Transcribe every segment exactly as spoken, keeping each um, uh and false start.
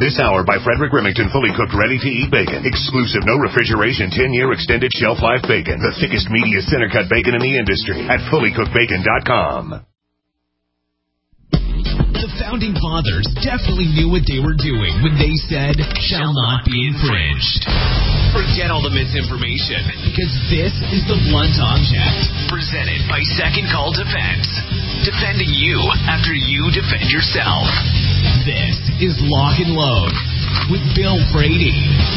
This hour by Frederick Remington, fully cooked, ready-to-eat bacon. Exclusive, no refrigeration, ten-year extended shelf life bacon. The thickest, meatiest center-cut bacon in the industry at fully cooked bacon dot com. The Founding Fathers definitely knew what they were doing when they said, shall not be infringed. Forget all the misinformation, because this is the Blunt Object, presented by Second Call Defense. Defending you after you defend yourself. This is Lock and Load with Bill Brady.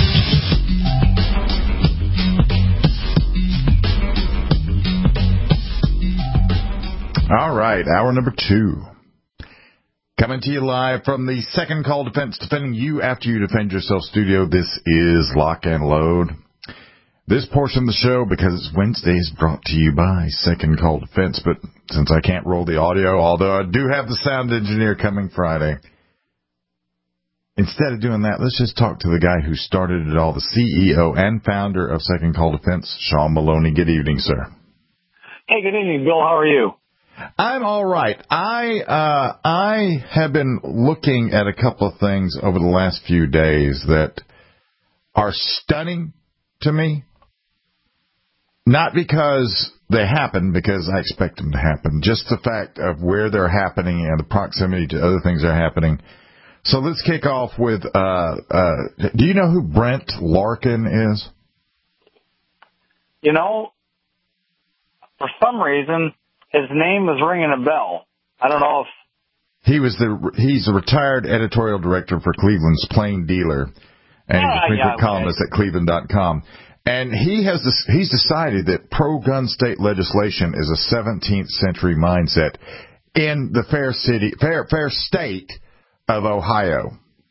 All right, hour number two. Coming to you live from the Second Call Defense, defending you after you defend yourself studio. This is Lock and Load. This portion of the show, because it's Wednesday, is brought to you by Second Call Defense. But since I can't roll the audio, although I do have the sound engineer coming Friday, instead of doing that, let's just talk to the guy who started it all, the C E O and founder of Second Call Defense, Sean Maloney. Good evening, sir. Hey, good evening, Bill. How are you? I'm all right. I uh, I have been looking at a couple of things over the last few days that are stunning to me. Not because they happen, because I expect them to happen. Just the fact of where they're happening and the proximity to other things that are happening. So let's kick off with, uh, uh, do you know who Brent Larkin is? You know, for some reason, his name is ringing a bell. I don't know if... He was the, he's a retired editorial director for Cleveland's Plain Dealer, and yeah, he's a frequent yeah, columnist okay. at Cleveland dot com. And he has this, he's decided that pro-gun state legislation is a seventeenth century mindset in the fair city, fair, fair state of Ohio.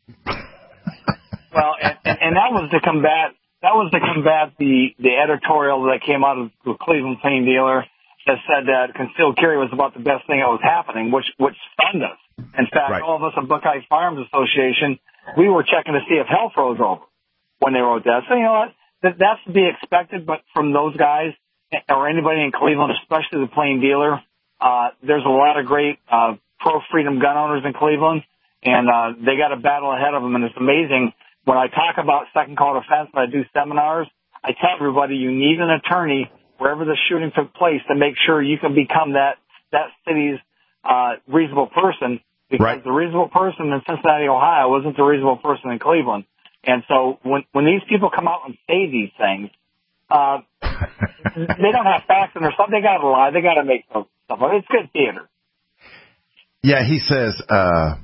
Well, and, and that was to combat, that was to combat the, the editorial that came out of the Cleveland Plain Dealer that said that concealed carry was about the best thing that was happening, which, which stunned us. In fact, right. All of us at Buckeye Farms Association, we were checking to see if hell froze over when they wrote that. So, you know what? That, that's to be expected, but from those guys or anybody in Cleveland, especially the Plain Dealer, uh, there's a lot of great uh, pro-freedom gun owners in Cleveland, and uh, they got a battle ahead of them, and it's amazing. When I talk about Second Call Defense, when I do seminars, I tell everybody you need an attorney wherever the shooting took place to make sure you can become that, that city's uh, reasonable person, because right. the reasonable person in Cincinnati, Ohio, wasn't the reasonable person in Cleveland. And so when when these people come out and say these things, uh, they don't have facts in their stuff. They got to lie. They got to make stuff up. It's good theater. Yeah, he says uh,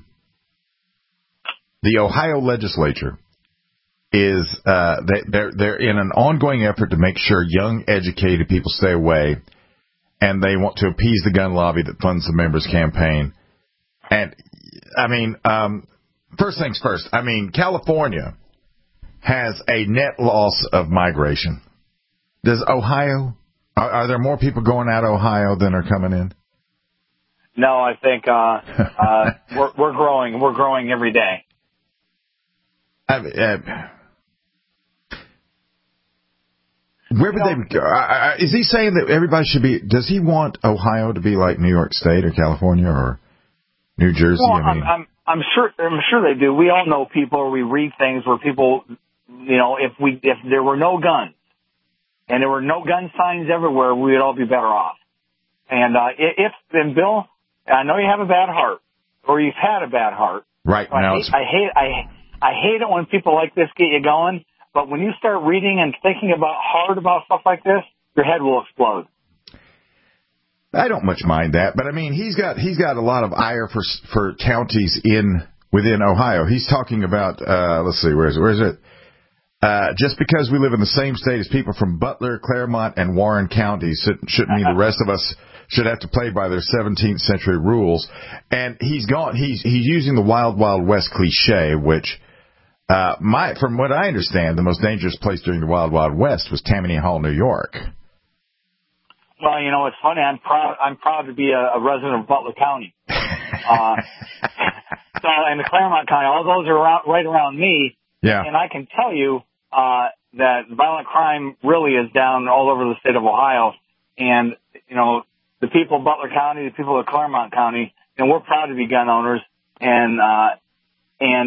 the Ohio legislature is uh, they, they're they're in an ongoing effort to make sure young, educated people stay away, and they want to appease the gun lobby that funds the members' campaign. And I mean, um, first things first. I mean, California has a net loss of migration. Does Ohio, are, are there more people going out of Ohio than are coming in? No, I think uh, uh, we're, we're growing. We're growing every day. I, uh, where would they go? Uh, is he saying that everybody should be, does he want Ohio to be like New York State or California or New Jersey? Well, I mean, I'm, I'm, I'm sure, I'm sure they do. We all know people, or we read things where people, you know, if we, if there were no guns and there were no gun signs everywhere, we would all be better off. And, uh, if, then Bill, I know you have a bad heart, or you've had a bad heart. Right. So now I, hate, I hate, I, I hate it when people like this get you going, but when you start reading and thinking about hard about stuff like this, your head will explode. I don't much mind that, but I mean, he's got he's got a lot of ire for for counties in within Ohio. He's talking about uh, let's see, where is it? Where is it? Uh, just because we live in the same state as people from Butler, Claremont, and Warren counties shouldn't mean the rest of us should have to play by their seventeenth century rules. And he's gone. He's he's using the Wild Wild West cliche, which uh, my from what I understand, the most dangerous place during the Wild Wild West was Tammany Hall, New York. Well, you know, it's funny. I'm proud. I'm proud to be a, a resident of Butler County. Uh, so, in the Claremont County, all those are around, right around me. Yeah. And I can tell you uh, that violent crime really is down all over the state of Ohio. And you know, the people of Butler County, the people of Claremont County, and we're proud to be gun owners. And uh, and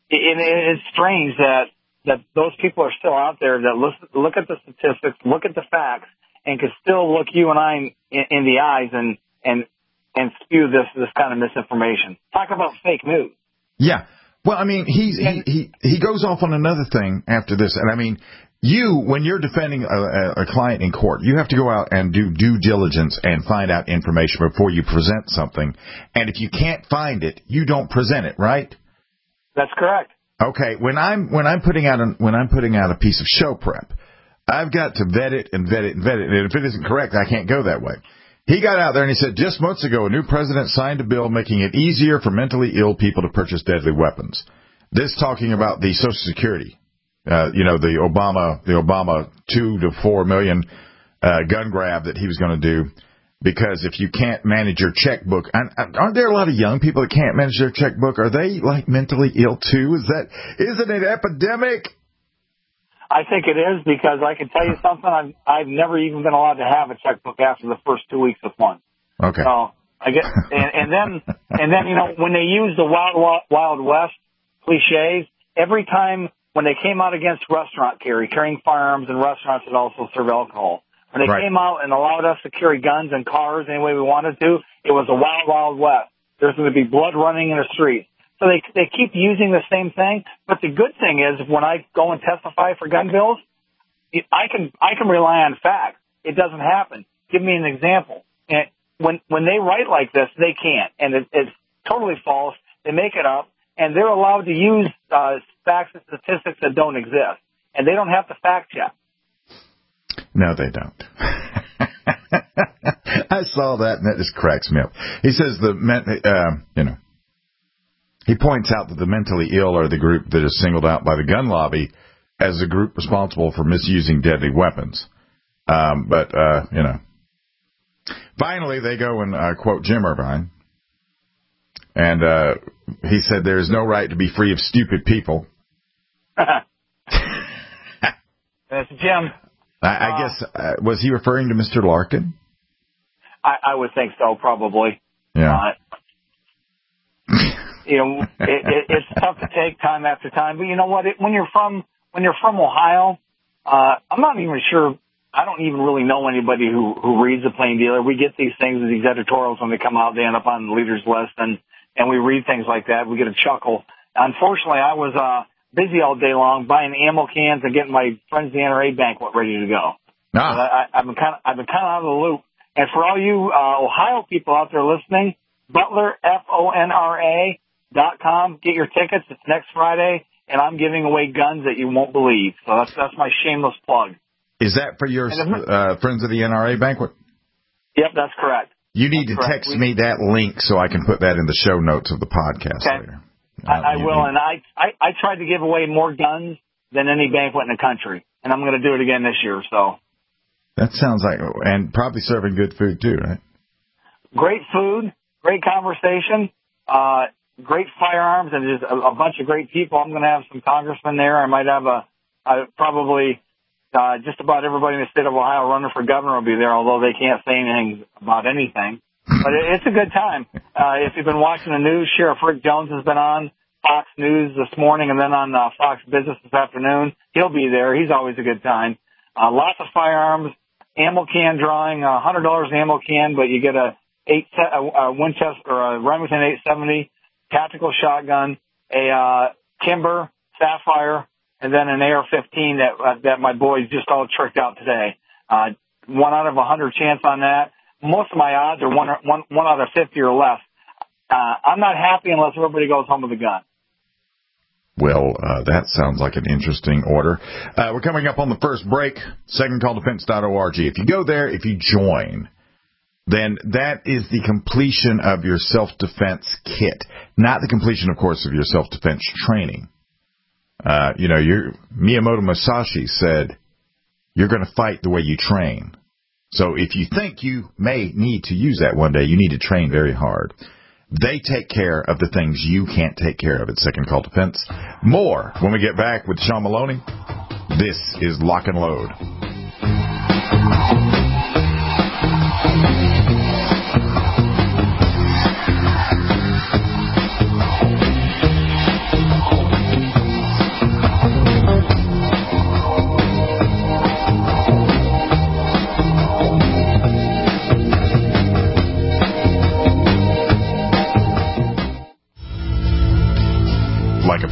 it, it's strange that that those people are still out there that listen, look at the statistics, look at the facts, and can still look you and I in, in the eyes and and and spew this this kind of misinformation. Talk about fake news. Yeah. Well, I mean, he's, he he he goes off on another thing after this, and I mean, you when you're defending a, a client in court, you have to go out and do due diligence and find out information before you present something. And if you can't find it, you don't present it, right? That's correct. Okay, when I'm when I'm putting out a, when I'm putting out a piece of show prep, I've got to vet it and vet it and vet it, and if it isn't correct, I can't go that way. He got out there and he said, just months ago, a new president signed a bill making it easier for mentally ill people to purchase deadly weapons. This talking about the Social Security, uh, you know, the Obama the Obama two to four million uh, gun grab that he was going to do. Because if you can't manage your checkbook, aren't there a lot of young people that can't manage their checkbook? Are they like mentally ill too? Is that isn't it epidemic? I think it is because I can tell you something. I've I've never even been allowed to have a checkbook after the first two weeks of one. Okay. So I get and, and then and then you know when they use the wild wild west cliches every time when they came out against restaurant carry, carrying firearms in restaurants that also serve alcohol. When they right. came out and allowed us to carry guns and cars any way we wanted to, it was a wild, wild west. There's going to be blood running in the streets. So they they keep using the same thing. But the good thing is when I go and testify for gun bills, I can I can rely on facts. It doesn't happen. Give me an example. And when when they write like this, they can't. And it, it's totally false. They make it up. And they're allowed to use uh, facts and statistics that don't exist. And they don't have to fact check. No, they don't. I saw that, and that just cracks me up. He says the, uh, you know, he points out that the mentally ill are the group that is singled out by the gun lobby as a group responsible for misusing deadly weapons. Um, but, uh, you know, finally they go and uh, quote Jim Irvine, and uh, he said there is no right to be free of stupid people. That's Jim. I, I uh, guess, uh, was he referring to Mister Larkin? I, I would think so, probably. Yeah. Uh, you know, it, it, it's tough to take time after time, but you know what? It, when you're from when you're from Ohio, uh, I'm not even sure. I don't even really know anybody who who reads the Plain Dealer. We get these things, these editorials when they come out, they end up on the leaders list, and and we read things like that. We get a chuckle. Unfortunately, I was uh busy all day long buying ammo cans and getting my friends the N R A banquet ready to go. Ah. I, I've been kind of I've been kind of out of the loop. And for all you uh, Ohio people out there listening, Butler F O N R A dot com. Get your tickets. It's next Friday, and I'm giving away guns that you won't believe. So that's that's my shameless plug. Is that for your uh, friends of the N R A banquet? Yep, that's correct. You need that's to correct. text me that link so I can put that in the show notes of the podcast okay. later. I, I you, will, you, and I, I, I tried to give away more guns than any banquet in the country, and I'm going to do it again this year. So that sounds like, and probably serving good food too, right? Great food, great conversation, uh, great firearms, and just a, a bunch of great people. I'm going to have some congressmen there. I might have a, a probably uh, just about everybody in the state of Ohio running for governor will be there, although they can't say anything about anything. But it's a good time. Uh, if you've been watching the news, Sheriff Rick Jones has been on Fox News this morning and then on uh, Fox Business this afternoon. He'll be there. He's always a good time. Uh, lots of firearms, ammo can drawing, a one hundred dollars ammo can, but you get a eight a, a Winchester or a Remington eight seventy tactical shotgun, a uh, Kimber Sapphire, and then an A R fifteen that uh, that my boys just all tricked out today. Uh, one out of a hundred chance on that. Most of my odds are one, one, one out of fifty or less. Uh, I'm not happy unless everybody goes home with a gun. Well, uh, that sounds like an interesting order. Uh, we're coming up on the first break, second call defense dot org. If you go there, if you join, then that is the completion of your self-defense kit. Not the completion, of course, of your self-defense training. Uh, you know, your Miyamoto Musashi said, you're going to fight the way you train. So if you think you may need to use that one day, you need to train very hard. They take care of the things you can't take care of at Second Call Defense. More when we get back with Sean Maloney. This is Lock and Load.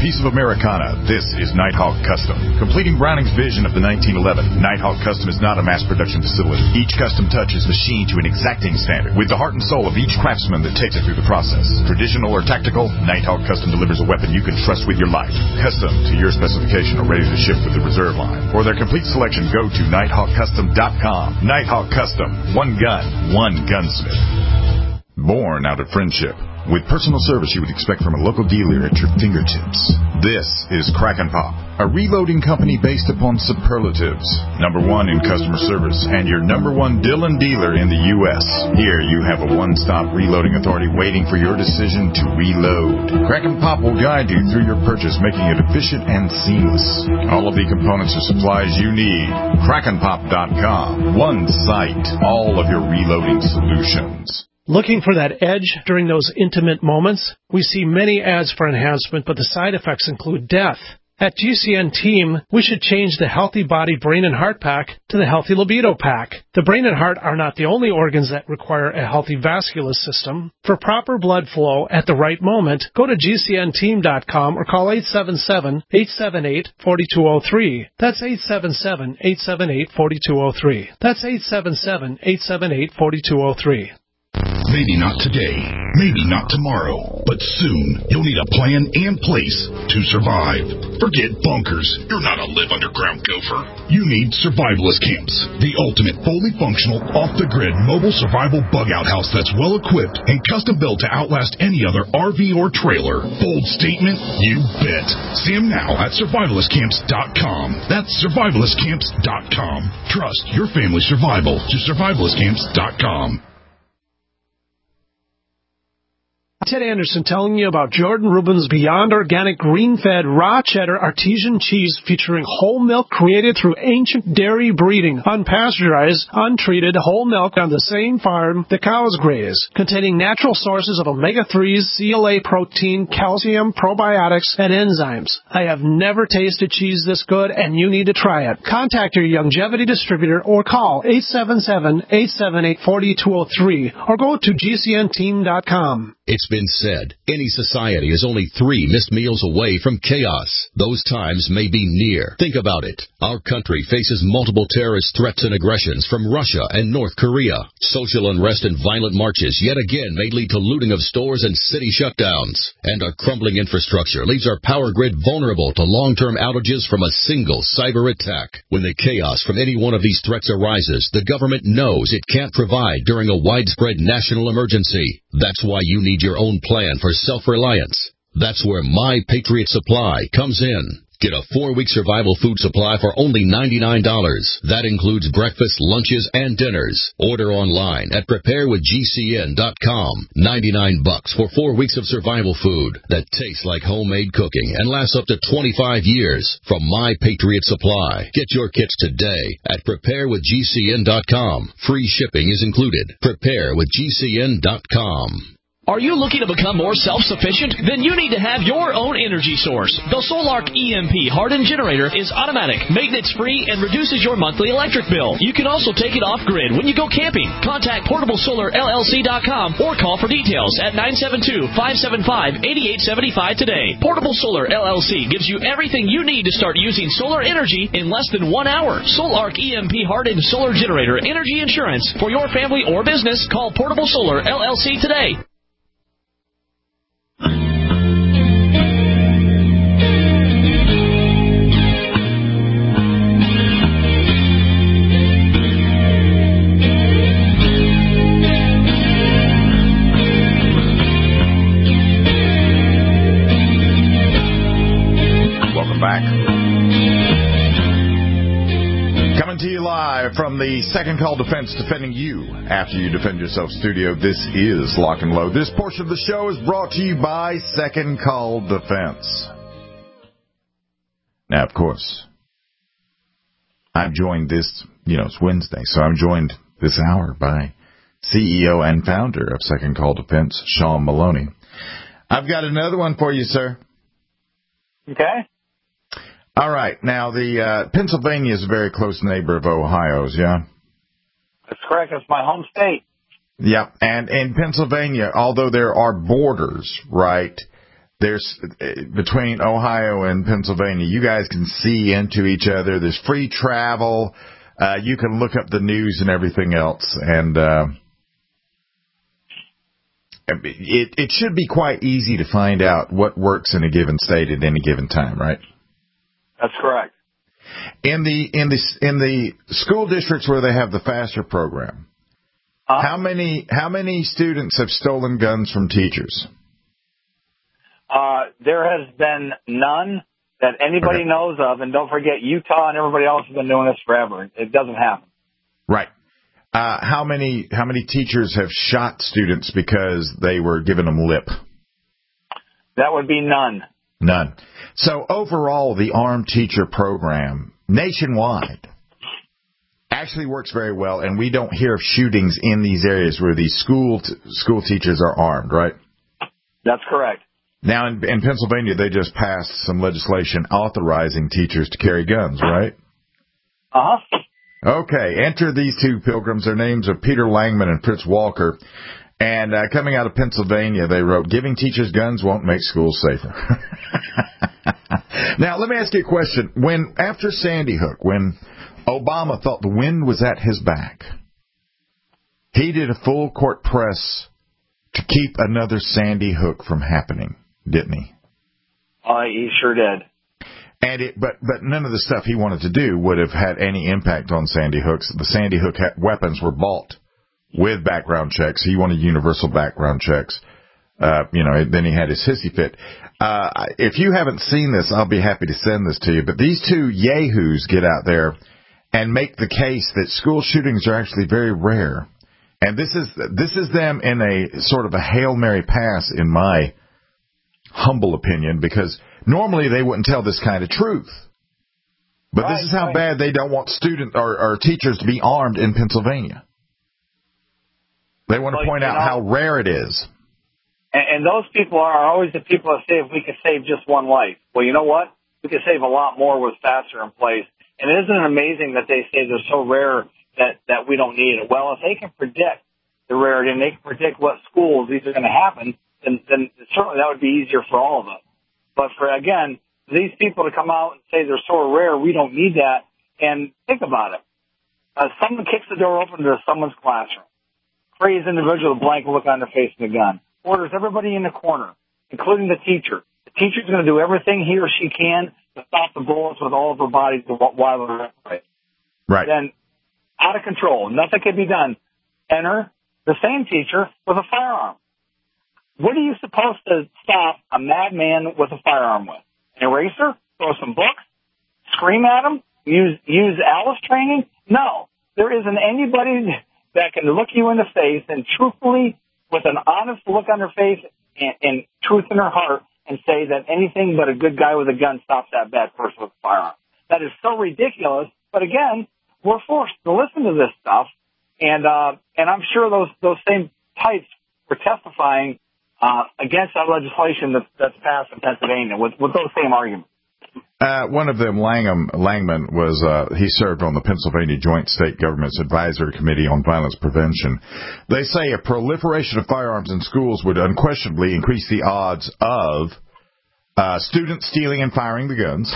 piece of Americana, this is Nighthawk Custom. Completing Browning's vision of the nineteen eleven, Nighthawk Custom is not a mass production facility. Each custom touch is machined to an exacting standard, with the heart and soul of each craftsman that takes it through the process. Traditional or tactical, Nighthawk Custom delivers a weapon you can trust with your life. Custom to your specification or ready to ship with the reserve line. For their complete selection, go to nighthawk custom dot com. Nighthawk Custom. One gun, one gunsmith. Born out of friendship. With personal service you would expect from a local dealer at your fingertips. This is Kraken Pop, a reloading company based upon superlatives. Number one in customer service and your number one Dillon dealer in the U S Here you have a one-stop reloading authority waiting for your decision to reload. Kraken Pop will guide you through your purchase, making it efficient and seamless. All of the components or supplies you need. kraken pop dot com. One site. All of your reloading solutions. Looking for that edge during those intimate moments? We see many ads for enhancement, but the side effects include death. At G C N Team, we should change the Healthy Body Brain and Heart Pack to the Healthy Libido Pack. The brain and heart are not the only organs that require a healthy vascular system. For proper blood flow at the right moment, go to G C N team dot com or call eight seven seven, eight seven eight, four two zero three. That's eight seven seven, eight seven eight, four two zero three. That's eight seven seven, eight seven eight, four two zero three. Maybe not today, maybe not tomorrow, but soon you'll need a plan and place to survive. Forget bunkers. You're not a live underground gopher. You need survivalist camps, the ultimate fully functional, off-the-grid mobile survival bug-out house that's well-equipped and custom-built to outlast any other R V or trailer. Bold statement? You bet. See them now at survivalist camps dot com. That's survivalist camps dot com. Trust your family's survival to survivalist camps dot com. Ted Anderson telling you about Jordan Rubin's Beyond Organic Green-Fed Raw Cheddar Artesian Cheese featuring whole milk created through ancient dairy breeding, unpasteurized, untreated whole milk on the same farm the cows graze, containing natural sources of omega threes, C L A protein, calcium, probiotics, and enzymes. I have never tasted cheese this good, and you need to try it. Contact your Longevity distributor or call eight seven seven, eight seven eight, four two zero three or go to G C N team dot com. It's been said, any society is only three missed meals away from chaos. Those times may be near. Think about it. Our country faces multiple terrorist threats and aggressions from Russia and North Korea. Social unrest and violent marches yet again may lead to looting of stores and city shutdowns. And our crumbling infrastructure leaves our power grid vulnerable to long-term outages from a single cyber attack. When the chaos from any one of these threats arises, the government knows it can't provide during a widespread national emergency. That's why you need your own plan for self-reliance. That's where My Patriot Supply comes in. Get a four-week survival food supply for only ninety-nine dollars. That includes breakfast, lunches, and dinners. Order online at prepare with G C N dot com. ninety-nine bucks for four weeks of survival food that tastes like homemade cooking and lasts up to twenty-five years from My Patriot Supply. Get your kits today at prepare with G C N dot com. Free shipping is included. prepare with G C N dot com. Are you looking to become more self-sufficient? Then you need to have your own energy source. The Solark E M P hardened generator is automatic, maintenance-free, and reduces your monthly electric bill. You can also take it off-grid when you go camping. Contact portable solar L L C dot com or call for details at nine seven two, five seven five, eight eight seven five today. Portable Solar L L C gives you everything you need to start using solar energy in less than one hour. Solark E M P hardened solar generator energy insurance for your family or business. Call Portable Solar L L C today. Back. Coming to you live from the Second Call Defense, defending you after you defend yourself studio. This is Lock and Load. This portion of the show is brought to you by Second Call Defense. Now, of course, I'm joined this, you know, it's Wednesday, so I'm joined this hour by C E O and founder of Second Call Defense, Sean Maloney. I've got another one for you, sir. Okay. All right. Now, the uh, Pennsylvania is a very close neighbor of Ohio's, yeah? That's correct. That's my home state. Yeah. And in Pennsylvania, although there are borders, right, there's between Ohio and Pennsylvania, you guys can see into each other. There's free travel. Uh, you can look up the news and everything else, and uh, it it should be quite easy to find out what works in a given state at any given time, right? That's correct. In the in the in the school districts where they have the FASTER program, uh, how many how many students have stolen guns from teachers? Uh, there has been none that anybody okay. knows of, and don't forget, Utah and everybody else has been doing this forever. It doesn't happen. Right. Uh, how many how many teachers have shot students because they were giving them lip? That would be none. None. So overall, the Armed Teacher Program nationwide actually works very well, and we don't hear of shootings in these areas where these school t- school teachers are armed, right? That's correct. Now, in, in Pennsylvania, they just passed some legislation authorizing teachers to carry guns, right? Uh-huh. Okay, enter these two pilgrims. Their names are Peter Langman and Fritz Walker. And uh, coming out of Pennsylvania, they wrote, "Giving teachers guns won't make schools safer." Now, let me ask you a question. When, after Sandy Hook, when Obama thought the wind was at his back, he did a full court press to keep another Sandy Hook from happening, didn't he? Uh, he sure did. And it, but but none of the stuff he wanted to do would have had any impact on Sandy Hook's. The Sandy Hook ha- weapons were bought with background checks. He wanted universal background checks. Uh, you know, then he had his hissy fit. Uh, if you haven't seen this, I'll be happy to send this to you. But these two yahoos get out there and make the case that school shootings are actually very rare. And this is this is them in a sort of a Hail Mary pass, in my humble opinion, because normally they wouldn't tell this kind of truth. But right, this is how right. bad they don't want student or, or teachers to be armed in Pennsylvania. They want to well, point out know, how rare it is. And, and those people are always the people that say, if we could save just one life. Well, you know what? We could save a lot more with FASTER in place. And isn't it amazing that they say they're so rare that, that we don't need it? Well, if they can predict the rarity and they can predict what schools these are going to happen, then, then certainly that would be easier for all of us. But for, again, these people to come out and say they're so rare, we don't need that. And think about it. Uh, someone kicks the door open to someone's classroom. Crazed individual with a blank look on their face and a gun. Orders everybody in the corner, including the teacher. The teacher's going to do everything he or she can to stop the bullets with all of her body while they're right. Right. Then, out of control, nothing can be done. Enter the same teacher with a firearm. What are you supposed to stop a madman with a firearm with? An eraser? Throw some books? Scream at him? Use use Alice training? No. There isn't anybody that can look you in the face and truthfully, with an honest look on her face and, and truth in her heart, and say that anything but a good guy with a gun stops that bad person with a firearm. That is so ridiculous. But again, we're forced to listen to this stuff, and uh, and I'm sure those those same types were testifying uh, against that legislation that, that's passed in Pennsylvania with, with those same arguments. Uh, one of them, Langham, Langman, was uh, he served on the Pennsylvania Joint State Government's Advisory Committee on Violence Prevention. They say a proliferation of firearms in schools would unquestionably increase the odds of uh, students stealing and firing the guns.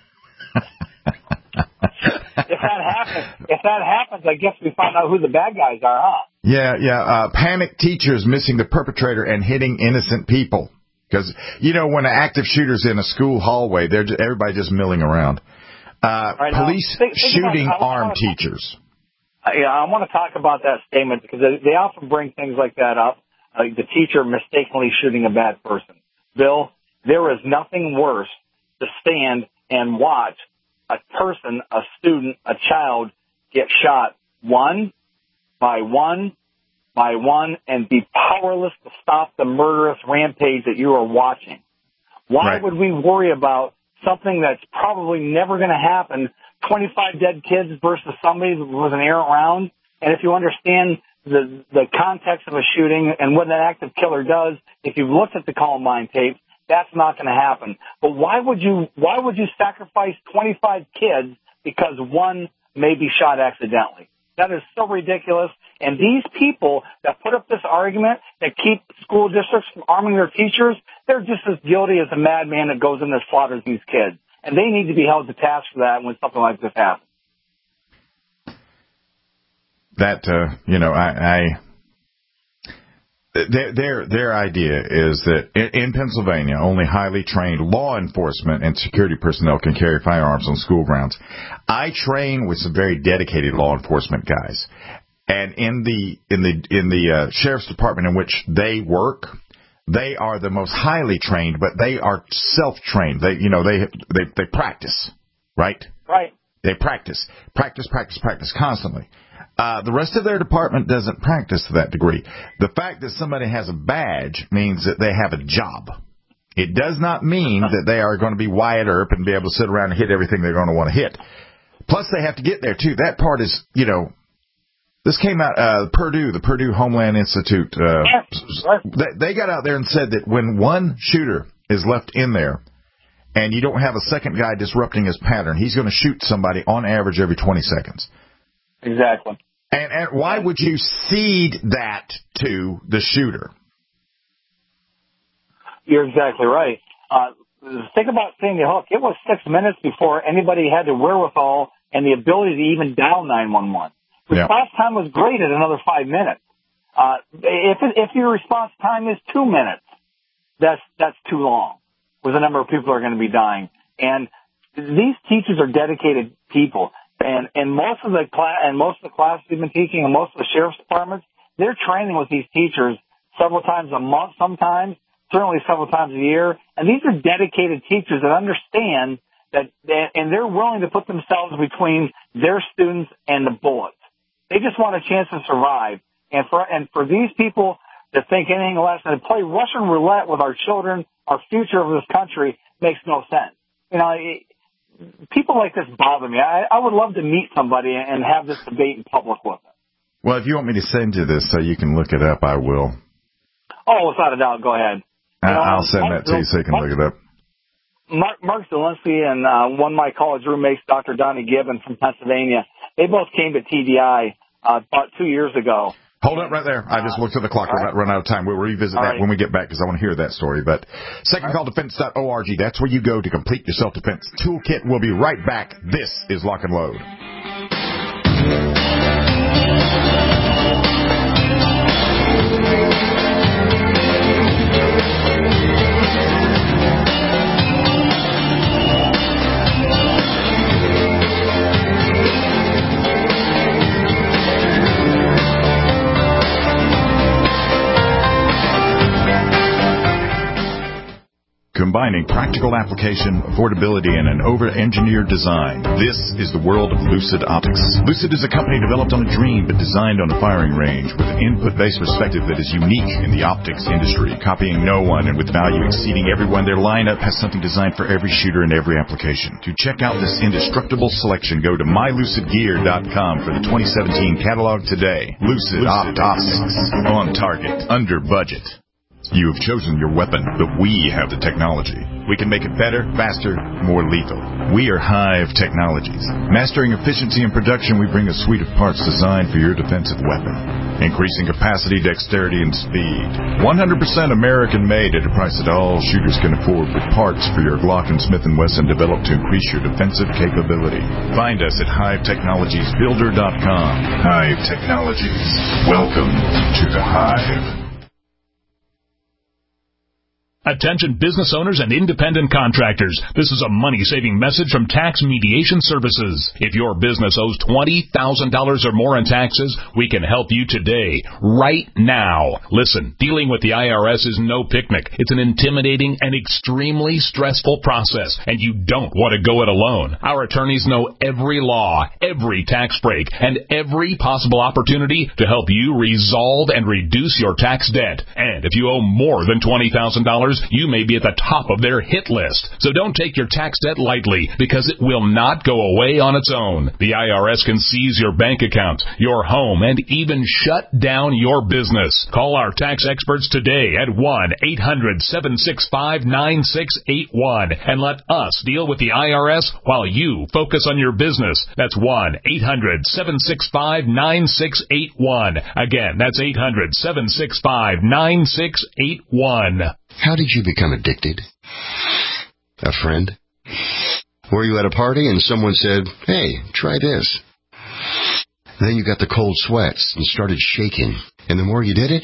If that happens, if that happens, I guess we find out who the bad guys are, huh? Yeah, yeah. Uh, panicked teachers missing the perpetrator and hitting innocent people. Because, you know, when an active shooter's in a school hallway, they're just, everybody just milling around. Uh, right, police think, think shooting about, armed teachers. Talk, yeah, I want to talk about that statement because they, they often bring things like that up, like the teacher mistakenly shooting a bad person. Bill, there is nothing worse to stand and watch a person, a student, a child get shot one by one by one and be powerless to stop the murderous rampage that you are watching. Why right. would we worry about something that's probably never going to happen, twenty-five dead kids versus somebody with an errant round? And if you understand the the context of a shooting and what an active killer does, if you've looked at the Columbine tape, that's not going to happen. But why would you why would you sacrifice twenty-five kids because one may be shot accidentally? That is so ridiculous. And these people that put up this argument that keep school districts from arming their teachers, they're just as guilty as a madman that goes in and slaughters these kids. And they need to be held to task for that when something like this happens. That, uh, you know, I, I their, their, their idea is that in, in Pennsylvania, only highly trained law enforcement and security personnel can carry firearms on school grounds. I train with some very dedicated law enforcement guys. And in the, in the, in the, uh, sheriff's department in which they work, they are the most highly trained, but they are self-trained. They, you know, they, they, they practice, right? Right. They practice, practice, practice, practice constantly. Uh, the rest of their department doesn't practice to that degree. The fact that somebody has a badge means that they have a job. It does not mean that they are going to be Wyatt Earp and be able to sit around and hit everything they're going to want to hit. Plus, they have to get there, too. That part is, you know, this came out, uh, Purdue, the Purdue Homeland Institute. Uh, they, they got out there and said that when one shooter is left in there and you don't have a second guy disrupting his pattern, he's going to shoot somebody on average every twenty seconds. Exactly. And, and why would you cede that to the shooter? You're exactly right. Uh, think about Sandy Hook. It was six minutes before anybody had the wherewithal and the ability to even dial nine one one. Response yeah. time was great at another five minutes. Uh, if it, if your response time is two minutes, that's that's too long with the number of people who are going to be dying. And these teachers are dedicated people. And, and most of the class, and most of the classes we've been teaching, and most of the sheriff's departments, they're training with these teachers several times a month, sometimes, certainly several times a year. And these are dedicated teachers that understand that, and they're willing to put themselves between their students and the bullets. They just want a chance to survive. And for, and for these people to think anything less than to play Russian roulette with our children, our future of this country, makes no sense. You know, it, people like this bother me. I, I would love to meet somebody and have this debate in public with them. Well, if you want me to send you this so you can look it up, I will. Oh, without a doubt. Go ahead. I, know, I'll send Mark, that to you so you can Mark, look it up. Mark, Mark Zelinsky and uh, one of my college roommates, Doctor Donnie Gibbon from Pennsylvania, they both came to T D I uh, about two years ago. Hold up right there. I just looked at the clock. We're about to run out of time. We'll revisit All that right. when we get back because I want to hear that story. But second call defense dot org, that's where you go to complete your self-defense toolkit. We'll be right back. This is Lock and Load. Combining practical application, affordability, and an over-engineered design. This is the world of Lucid Optics. Lucid is a company developed on a dream but designed on a firing range with an input-based perspective that is unique in the optics industry, copying no one and with value exceeding everyone. Their lineup has something designed for every shooter and every application. To check out this indestructible selection, go to my lucid gear dot com for the twenty seventeen catalog today. Lucid, Lucid Optics. On target. Under budget. You have chosen your weapon, but we have the technology. We can make it better, faster, more lethal. We are Hive Technologies. Mastering efficiency and production, we bring a suite of parts designed for your defensive weapon. Increasing capacity, dexterity, and speed. one hundred percent American-made at a price that all shooters can afford with parts for your Glock and Smith and Wesson developed to increase your defensive capability. Find us at hive technologies builder dot com. Hive Technologies. Welcome to the Hive. Attention business owners and independent contractors. This is a money-saving message from Tax Mediation Services. If your business owes twenty thousand dollars or more in taxes, we can help you today, right now. Listen, dealing with the I R S is no picnic. It's an intimidating and extremely stressful process, and you don't want to go it alone. Our attorneys know every law, every tax break, and every possible opportunity to help you resolve and reduce your tax debt. And if you owe more than twenty thousand dollars, customers, you may be at the top of their hit list. So don't take your tax debt lightly, because it will not go away on its own. The I R S can seize your bank account, your home, and even shut down your business. Call our tax experts today at one eight hundred seven six five nine six eight one and let us deal with the I R S while you focus on your business. That's one eight hundred seven six five nine six eight one. Again, that's eight hundred seven six five nine six eight one. How did you become addicted? A friend? Were you at a party and someone said, "Hey, try this"? Then you got the cold sweats and started shaking. And the more you did it,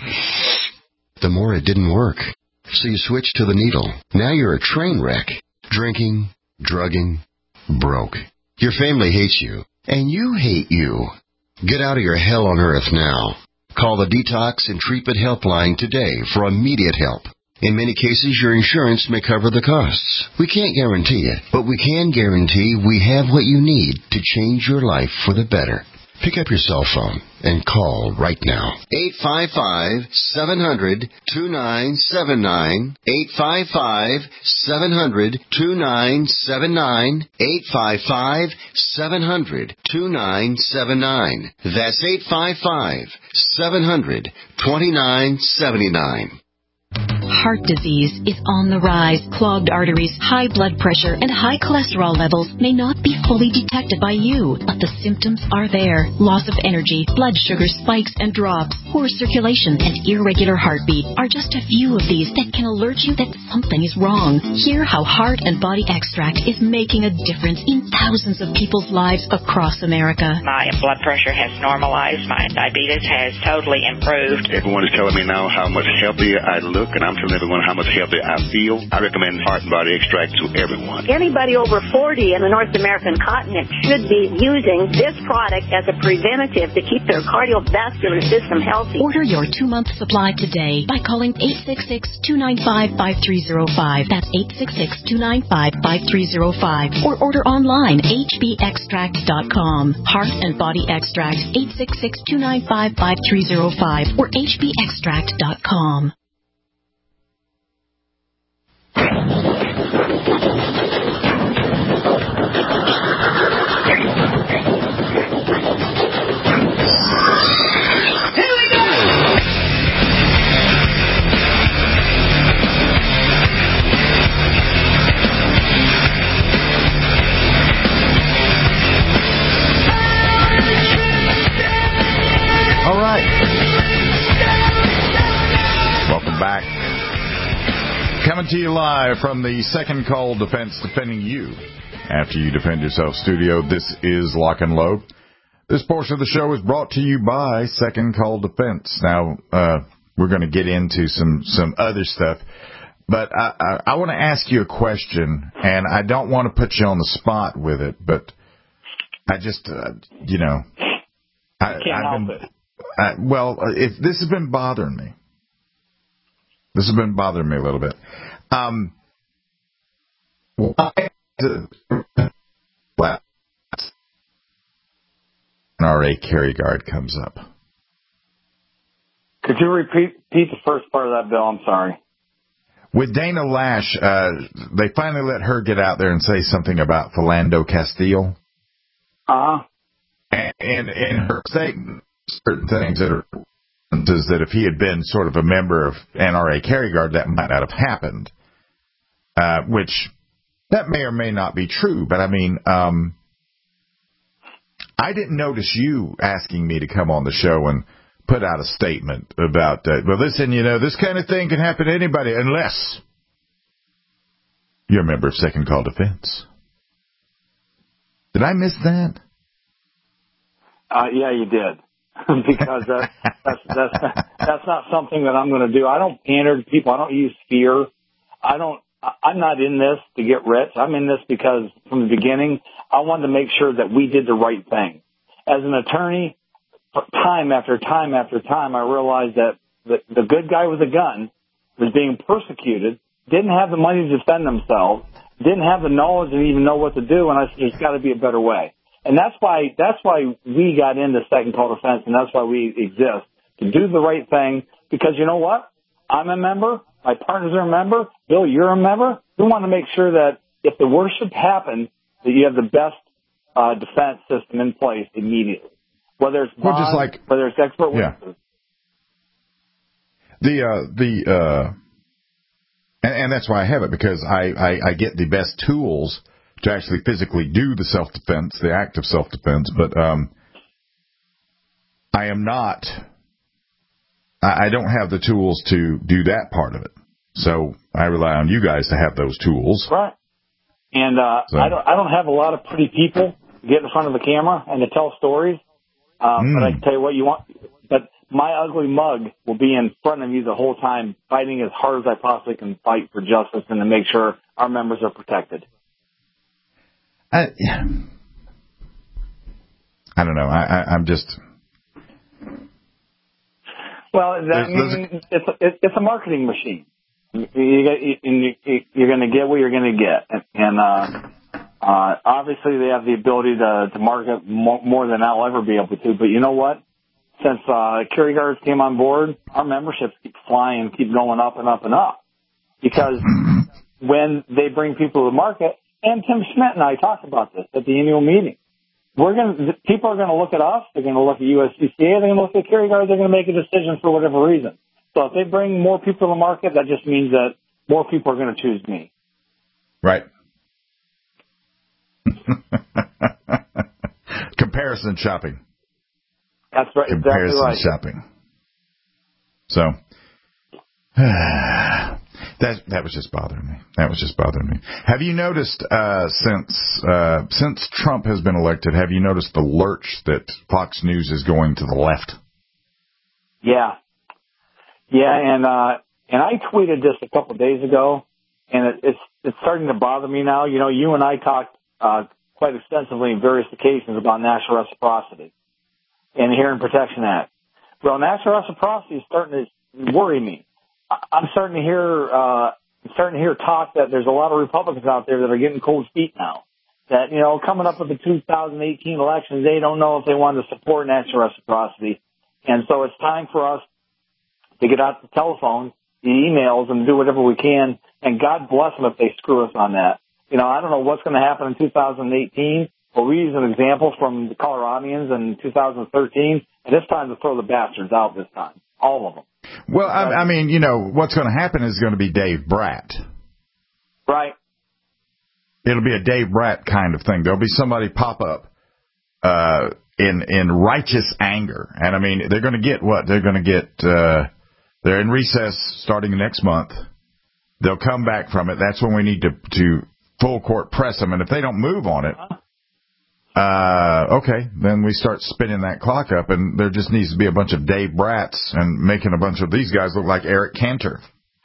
the more it didn't work. So you switched to the needle. Now you're a train wreck. Drinking, drugging, broke. Your family hates you. And you hate you. Get out of your hell on earth now. Call the Detox and Treatment Helpline today for immediate help. In many cases, your insurance may cover the costs. We can't guarantee it, but we can guarantee we have what you need to change your life for the better. Pick up your cell phone and call right now. eight five five, seven hundred, two nine seven nine. eight five five, seven hundred, two nine seven nine. eight five five, seven hundred, two nine seven nine. That's eight five five, seven hundred, two nine seven nine. Heart disease is on the rise. Clogged arteries, high blood pressure, and high cholesterol levels may not be fully detected by you, but the symptoms are there. Loss of energy, blood sugar spikes and drops, poor circulation, and irregular heartbeat are just a few of these that can alert you that something is wrong. Hear how Heart and Body Extract is making a difference in thousands of people's lives across America. My blood pressure has normalized. My diabetes has totally improved. Everyone is telling me now how much healthier I look, and I'm telling everyone how much healthier I feel. I recommend Heart and Body Extract to everyone. Anybody over forty in the North American continent should be using this product as a preventative to keep their cardiovascular system healthy. Order your two-month supply today by calling eight six six, two nine five, five three zero five. That's eight six six, two nine five, five three zero five. Or order online, h b extract dot com. Heart and Body Extract, eight six six, two nine five, five three zero five or h b extract dot com. All right. Welcome back. Coming to you live from the Second Call Defense, defending you after you defend yourself studio. This is Lock and Load. This portion of the show is brought to you by Second Call Defense. Now, uh, we're going to get into some, some other stuff, but I, I, I want to ask you a question, and I don't want to put you on the spot with it, but I just, uh, you know, I, can't I've help been, it. I, well, if this has been bothering me. This has been bothering me a little bit. Um, why well, N R A carry guard comes up. Could you repeat, repeat the first part of that, Bill? I'm sorry. With Dana Lash, uh, they finally let her get out there and say something about Philando Castile. Uh-huh. And, and, and her saying certain things that are is that if he had been sort of a member of N R A carry guard, that might not have happened. Uh, which, that may or may not be true, but I mean, um, I didn't notice you asking me to come on the show and put out a statement about, uh, well, listen, you know, this kind of thing can happen to anybody unless you're a member of Second Call Defense. Did I miss that? Uh, yeah, you did. because that, that's, that's, that's not something that I'm going to do. I don't pander to people. I don't use fear. I don't, I'm not in this to get rich. I'm in this because from the beginning, I wanted to make sure that we did the right thing. As an attorney, time after time after time, I realized that the, the good guy with a gun was being persecuted, didn't have the money to defend themselves, didn't have the knowledge to even know what to do, and I said, there's got to be a better way. And that's why, that's why we got into Second Call Defense, and that's why we exist, to do the right thing, because you know what? I'm a member. My partner's a member. Bill, you're a member. We want to make sure that if the worst should happen, that you have the best uh, defense system in place immediately. Whether it's bonds, well, just like, whether it's expert yeah. witnesses. The, uh, the, uh, and, and that's why I have it, because I, I, I get the best tools to actually physically do the self-defense, the act of self-defense, but um, I am not, I, I don't have the tools to do that part of it. So I rely on you guys to have those tools. Right. And uh, so. I don't I don't have a lot of pretty people to get in front of the camera and to tell stories. Um, mm. But I can tell you what you want. But my ugly mug will be in front of you the whole time, fighting as hard as I possibly can fight for justice and to make sure our members are protected. I, I don't know. I, I, I'm just... Well, that means it's a, it's a marketing machine. You, you, you, you're going to get what you're going to get. And, and uh, uh, obviously they have the ability to, to market more, more than I'll ever be able to. But you know what? Since uh, Kerry Guards came on board, our memberships keep flying, keep going up and up and up. Because when they bring people to the market, and Tim Schmidt and I talked about this at the annual meeting, we're going to, people are going to look at us, they're going to look at U S P C A, they're going to look at Kerry Guards, they're going to make a decision for whatever reason. So if they bring more people to the market, that just means that more people are going to choose me. Right. Comparison shopping. That's right. Comparison exactly right. shopping. So that that was just bothering me. That was just bothering me. Have you noticed uh, since uh, since Trump has been elected? Have you noticed the lurch that Fox News is going to the left? Yeah. Yeah, and uh, and I tweeted this a couple of days ago, and it, it's it's starting to bother me now. You know, you and I talked uh, quite extensively in various occasions about national reciprocity and the Hearing Protection Act. Well, national reciprocity is starting to worry me. I'm starting to hear uh, I'm starting to hear talk that there's a lot of Republicans out there that are getting cold feet now. That, you know, coming up with the two thousand eighteen elections, they don't know if they want to support national reciprocity, and so it's time for us to get out the telephone, the emails, and do whatever we can. And God bless them if they screw us on that. You know, I don't know what's going to happen in two thousand eighteen, but we use an example from the Coloradians in two thousand thirteen, and it's time to throw the bastards out this time. All of them. Well, I, I mean, you know, what's going to happen is going to be Dave Bratt. Right. It'll be a Dave Bratt kind of thing. There'll be somebody pop up uh, in in righteous anger. And, I mean, they're going to get what? They're going to get... Uh, They're in recess starting next month. They'll come back from it. That's when we need to, to full court press them. And if they don't move on it, uh, okay, then we start spinning that clock up. And there just needs to be a bunch of Dave Bratts and making a bunch of these guys look like Eric Cantor.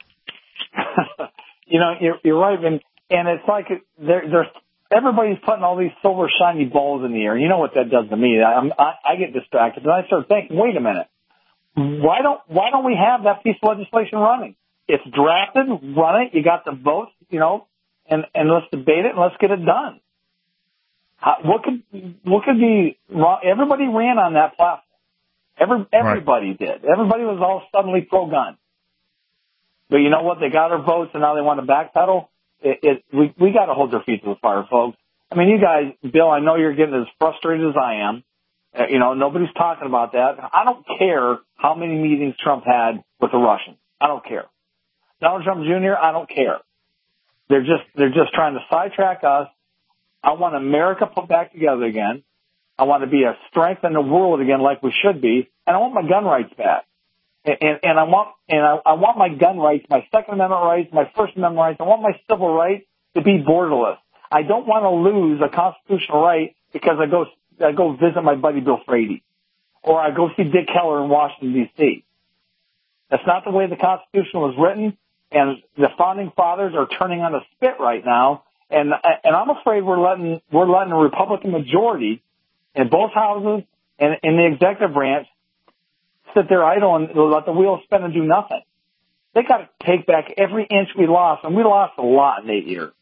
You know, you're, you're right. And, and it's like they're, they're, everybody's putting all these silver shiny balls in the air. You know what that does to me? I'm, I, I get distracted. And I start thinking, wait a minute. Why don't why don't we have that piece of legislation running? It's drafted, run it. You got the votes, you know, and, and let's debate it and let's get it done. How, what could what could be wrong? Everybody ran on that platform. Every everybody right. did. Everybody was all suddenly pro-gun. But you know what? They got our votes and now they want to backpedal. It, it we we got to hold their feet to the fire, folks. I mean, you guys, Bill, I know you're getting as frustrated as I am. Uh, you know, nobody's talking about that. I don't care how many meetings Trump had with the Russians. I don't care. Donald Trump Junior, I don't care. They're just they're just trying to sidetrack us. I want America put back together again. I want to be a strength in the world again, like we should be, and I want my gun rights back. And, and, and I want and I, I want my gun rights, my Second Amendment rights, my First Amendment rights. I want my civil rights to be borderless. I don't want to lose a constitutional right because I go. I go visit my buddy Bill Frady, or I go see Dick Keller in Washington, D C That's not the way the Constitution was written, and the Founding Fathers are turning on the spit right now, and and I'm afraid we're letting we're letting a Republican majority in both houses and in the executive branch sit there idle and let the wheels spin and do nothing. They got to take back every inch we lost, and we lost a lot in eight years.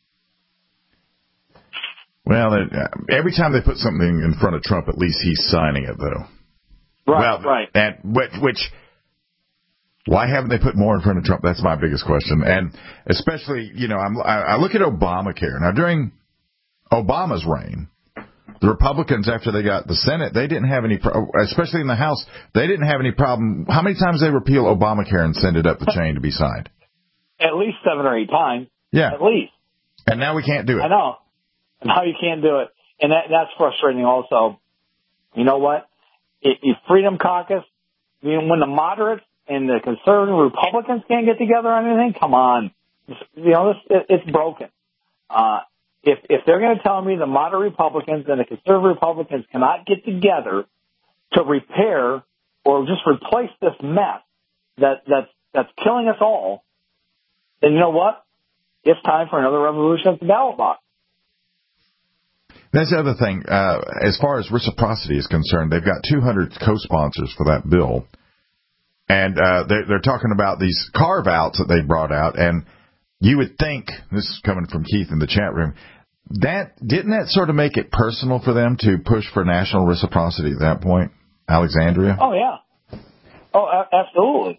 Well, every time they put something in front of Trump, at least he's signing it, though. Right, well, right. And which, which Why haven't they put more in front of Trump? That's my biggest question. And especially, you know, I'm, I look at Obamacare. Now, during Obama's reign, the Republicans, after they got the Senate, they didn't have any, pro- especially in the House, they didn't have any problem. How many times they repeal Obamacare and send it up the chain to be signed? At least seven or eight times. Yeah. At least. And now we can't do it. I know. Now you can't do it. And that, that's frustrating also. You know what? It, it, Freedom Caucus, you know, when the moderates and the conservative Republicans can't get together on anything, come on. It's, you know, this, it, it's broken. Uh, if, if they're going to tell me the moderate Republicans and the conservative Republicans cannot get together to repair or just replace this mess that, that's, that's killing us all, then you know what? It's time for another revolution at the ballot box. That's the other thing. Uh, as far as reciprocity is concerned, they've got two hundred co-sponsors for that bill. And uh, they're, they're talking about these carve-outs that they brought out. And you would think, this is coming from Keith in the chat room, that didn't that sort of make it personal for them to push for national reciprocity at that point, Alexandria? Oh, yeah. Oh, a- absolutely.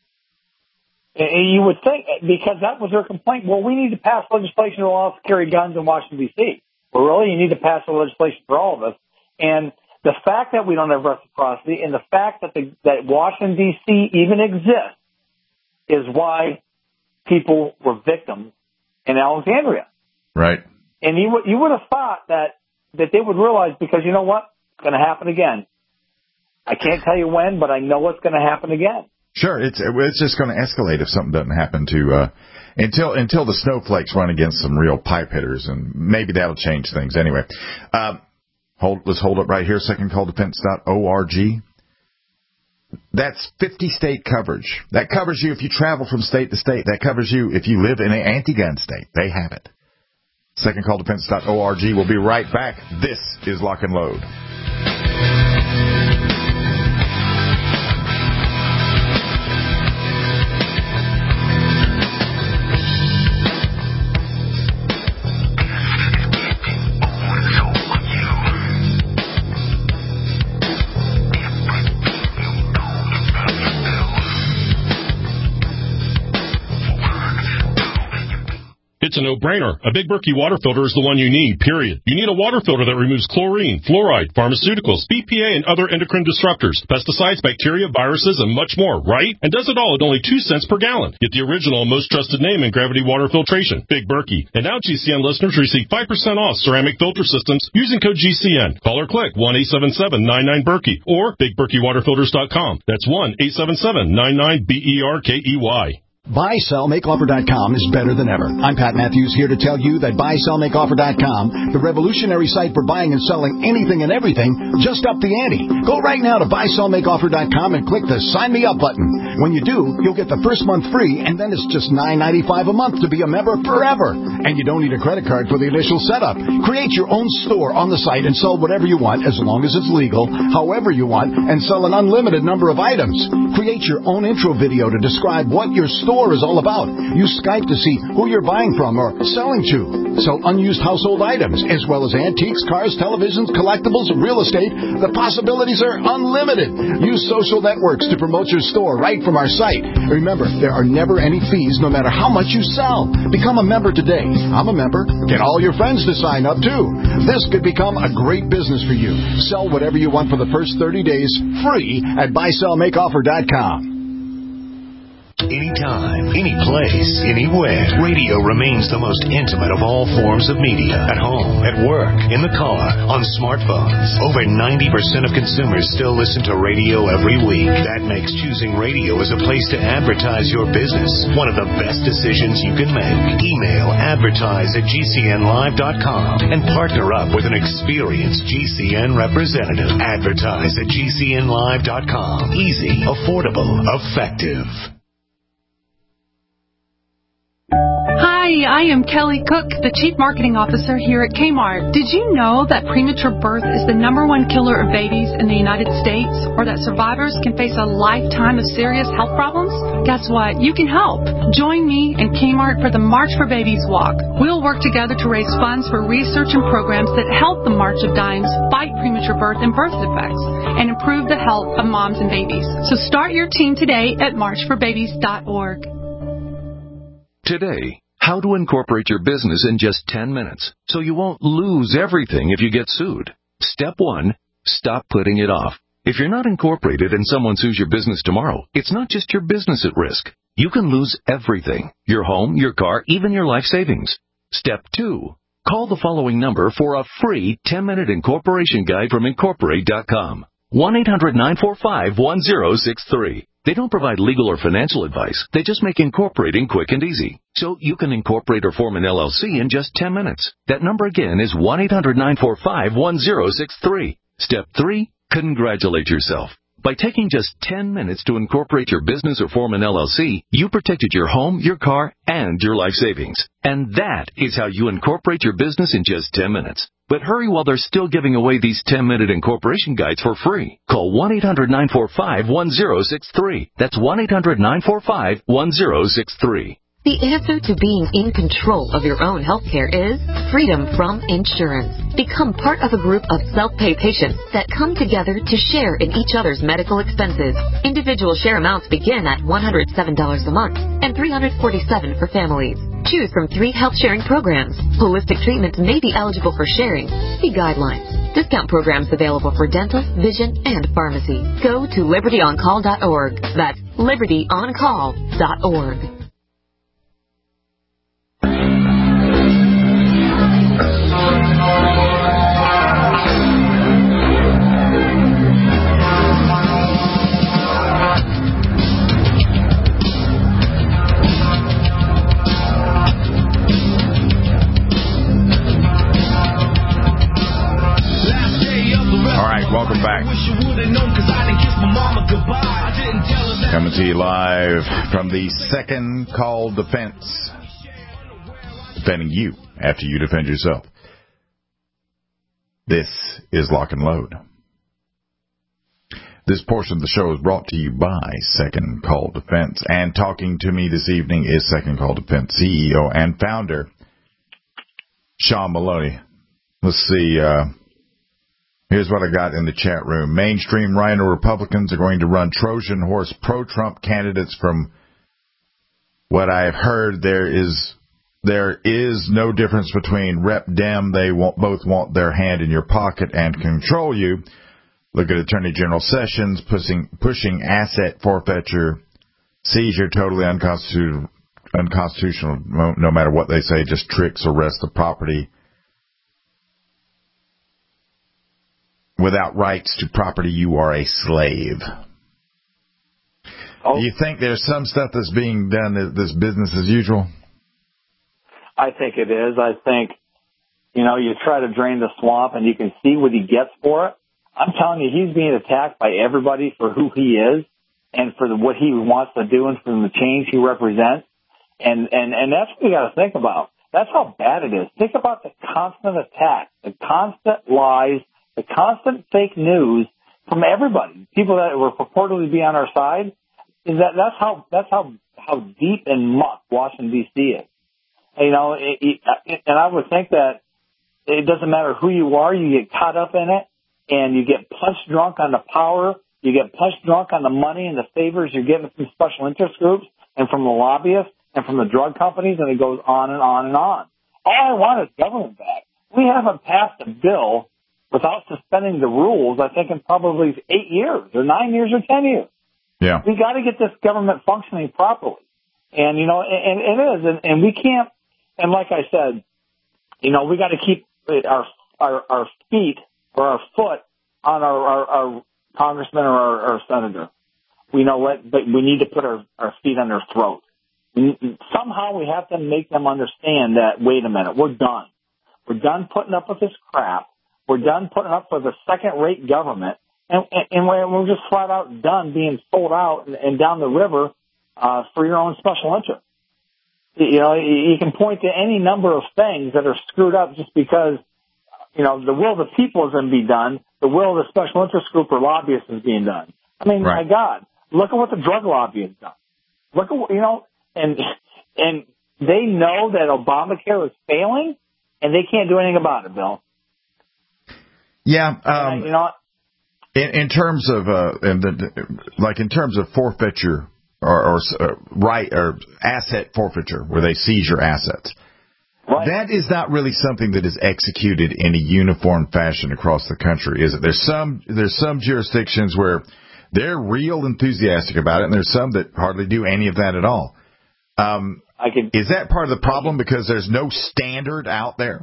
And you would think, because that was their complaint, well, we need to pass legislation to allow us to carry guns in Washington, D C Well, really, you need to pass the legislation for all of us. And the fact that we don't have reciprocity and the fact that the, that Washington, D C even exists is why people were victims in Alexandria. Right. And you would, you would have thought that, that they would realize, because you know what? It's going to happen again. I can't tell you when, but I know it's going to happen again. Sure, it's it's just going to escalate if something doesn't happen to uh, until until the snowflakes run against some real pipe hitters, and maybe that'll change things. Anyway, uh, hold let's hold up right here. second call defense dot org. That's fifty state coverage. That covers you if you travel from state to state. That covers you if you live in an anti-gun state. They have it. second call defense dot org. We'll be right back. This is Lock and Load. It's a no-brainer. A Big Berkey water filter is the one you need, period. You need a water filter that removes chlorine, fluoride, pharmaceuticals, B P A, and other endocrine disruptors, pesticides, bacteria, viruses, and much more, right? And does it all at only two cents per gallon. Get the original and most trusted name in gravity water filtration, Big Berkey. And now G C N listeners receive five percent off ceramic filter systems using code G C N. Call or click one eight seven seven nine nine Berkey or big berkey water filters dot com. That's one eight seven seven nine nine B E R K E Y. buy sell make offer dot com is better than ever. I'm Pat Matthews here to tell you that buy sell make offer dot com, the revolutionary site for buying and selling anything and everything, just upped the ante. Go right now to buy sell make offer dot com and click the Sign Me Up button. When you do, you'll get the first month free, and then it's just nine ninety-five a month to be a member forever. And you don't need a credit card for the initial setup. Create your own store on the site and sell whatever you want, as long as it's legal, however you want, and sell an unlimited number of items. Create your own intro video to describe what your store is all about. Use Skype to see who you're buying from or selling to. Sell unused household items, as well as antiques, cars, televisions, collectibles, real estate. The possibilities are unlimited. Use social networks to promote your store right from our site. Remember, there are never any fees, no matter how much you sell. Become a member today. I'm a member. Get all your friends to sign up, too. This could become a great business for you. Sell whatever you want for the first thirty days, free at buy sell make offer dot com. Anytime, any place, anywhere. Radio remains the most intimate of all forms of media. At home, at work, in the car, on smartphones. Over ninety percent of consumers still listen to radio every week. That makes choosing radio as a place to advertise your business one of the best decisions you can make. Email advertise at G C N live dot com and partner up with an experienced G C N representative. Advertise at G C N live dot com. Easy, affordable, effective. Hi, I am Kelly Cook, the Chief Marketing Officer here at Kmart. Did you know that premature birth is the number one killer of babies in the United States, or that survivors can face a lifetime of serious health problems? Guess what? You can help. Join me and Kmart for the March for Babies Walk. We'll work together to raise funds for research and programs that help the March of Dimes fight premature birth and birth defects and improve the health of moms and babies. So start your team today at march for babies dot org. Today, how to incorporate your business in just ten minutes so you won't lose everything if you get sued. Step one, stop putting it off. If you're not incorporated and someone sues your business tomorrow, it's not just your business at risk. You can lose everything, your home, your car, even your life savings. Step two, call the following number for a free ten-minute incorporation guide from Incorporate dot com. one eight hundred nine four five one zero six three. They don't provide legal or financial advice. They just make incorporating quick and easy. So you can incorporate or form an L L C in just ten minutes. That number again is one eight hundred nine four five one zero six three. Step three, congratulate yourself. By taking just ten minutes to incorporate your business or form an L L C, you protected your home, your car, and your life savings. And that is how you incorporate your business in just ten minutes. But hurry while they're still giving away these ten-minute incorporation guides for free. Call one eight hundred nine four five one zero six three. That's one eight hundred nine four five one zero six three. The answer to being in control of your own health care is freedom from insurance. Become part of a group of self-pay patients that come together to share in each other's medical expenses. Individual share amounts begin at one hundred seven dollars a month and three hundred forty-seven dollars for families. Choose from three health sharing programs. Holistic treatments may be eligible for sharing. See guidelines. Discount programs available for dental, vision, and pharmacy. Go to liberty on call dot org. That's liberty on call dot org. Welcome back. Coming to you live from the Second Call Defense. Defending you after you defend yourself. This is Lock and Load. This portion of the show is brought to you by Second Call Defense. And talking to me this evening is Second Call Defense C E O and founder, Sean Maloney. Let's see, uh, here's what I got in the chat room. Mainstream Rhino Republicans are going to run Trojan horse pro-Trump candidates. From what I've heard, there is there is no difference between Rep Dem. They want, both want their hand in your pocket and control you. Look at Attorney General Sessions pushing, pushing asset forfeiture, seizure, totally unconstitutional, unconstitutional no, no matter what they say, just tricks, arrest the property. Without rights to property, you are a slave. Oh. Do you think there's some stuff that's being done that's business as usual? I think it is. I think, you know, you try to drain the swamp and you can see what he gets for it. I'm telling you, he's being attacked by everybody for who he is and for the, what he wants to do and for the change he represents. And, and, and that's what you got to think about. That's how bad it is. Think about the constant attack, the constant lies, the constant fake news from everybody, people that were purportedly be on our side. Is that that's how that's how how deep and muck Washington D C is. You know, it, it, and I would think that it doesn't matter who you are, you get caught up in it, and you get punch drunk on the power, you get punch drunk on the money and the favors you're getting from special interest groups and from the lobbyists and from the drug companies, and it goes on and on and on. All I want is government back. We haven't passed a bill without suspending the rules, I think, in probably eight years or nine years or ten years. Yeah. We got to get this government functioning properly. And, you know, and, and it is. And, and we can't, and like I said, you know, we got to keep our, our, our feet or our foot on our, our, our congressman or our, our senator. We know what, but we need to put our, our feet on their throat. Somehow we have to make them understand that, wait a minute, we're done. We're done putting up with this crap. We're done putting up with a second-rate government, and, and, and we're just flat out done being sold out and, and down the river uh, for your own special interest. You know, you can point to any number of things that are screwed up just because, you know, the will of the people is going to be done. The will of the special interest group or lobbyists is being done. I mean, right. My God, look at what the drug lobby has done. Look at, you know, and and they know that Obamacare is failing, and they can't do anything about it, Bill. Yeah, um, and, you know, in, in terms of uh, in the, like in terms of forfeiture or, or uh, right or asset forfeiture, where they seize your assets. Right. That is not really something that is executed in a uniform fashion across the country, is it? There's some there's some jurisdictions where they're real enthusiastic about it, and there's some that hardly do any of that at all. Um, I can, is that part of the problem because there's no standard out there?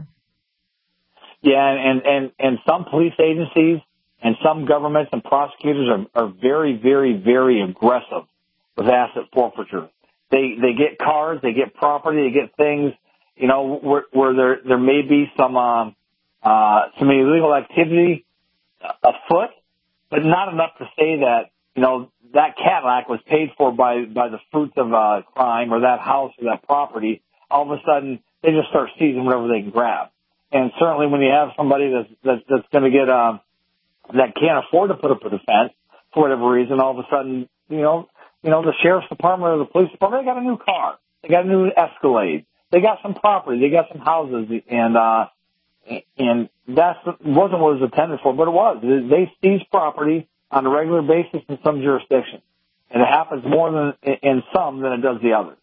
Yeah, and, and, and some police agencies and some governments and prosecutors are, are very, very, very aggressive with asset forfeiture. They they get cars, they get property, they get things, you know, where, where there there may be some um, uh, some illegal activity afoot, but not enough to say that, you know, that Cadillac was paid for by, by the fruits of uh, crime, or that house or that property. All of a sudden, they just start seizing whatever they can grab. And certainly when you have somebody that's, that's, that's going to get, um, that can't afford to put up a defense for whatever reason, all of a sudden, you know, you know, the sheriff's department or the police department, they got a new car. They got a new Escalade. They got some property. They got some houses. And, uh, and that wasn't what it was intended for, but it was. They seize property on a regular basis in some jurisdictions. And it happens more than in some than it does the others.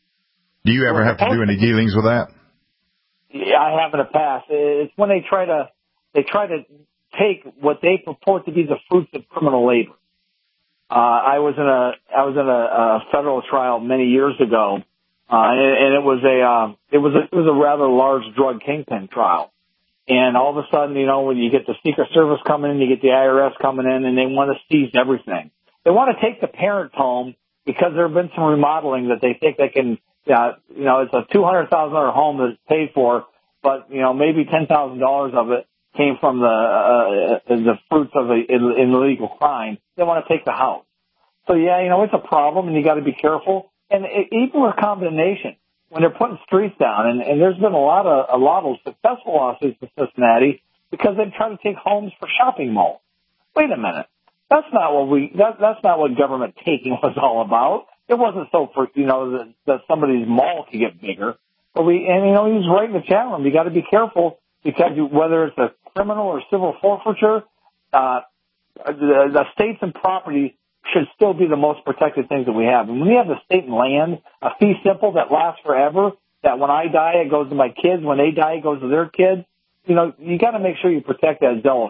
Do you ever have to do any dealings with that? Yeah, I have in the past. It's when they try to, they try to take what they purport to be the fruits of criminal labor. Uh, I was in a, I was in a, a federal trial many years ago, uh, and, and it was a, uh, it was a, it was a rather large drug kingpin trial. And all of a sudden, you know, when you get the Secret Service coming in, you get the I R S coming in, and they want to seize everything. They want to take the parents home because there have been some remodeling that they think they can, uh, you know, it's a two hundred thousand dollars home that's paid for, but, you know, maybe ten thousand dollars of it came from the, uh, the fruits of an illegal crime. They want to take the house. So, yeah, you know, it's a problem, and you got to be careful. And it, even with condemnation, when they're putting streets down, and, and there's been a lot of a lot of successful lawsuits in Cincinnati because they've tried to take homes for shopping malls. Wait a minute, that's not what we that, that's not what government taking was all about. It wasn't so for you know that, that somebody's mall could get bigger. But we and you know he's right in the chat room. You got to be careful because you, whether it's a criminal or civil forfeiture, uh, the, the states and property should still be the most protected things that we have. And when we have the state and land, a fee simple that lasts forever, that when I die, it goes to my kids. When they die, it goes to their kids. You know, you got to make sure you protect that zealous.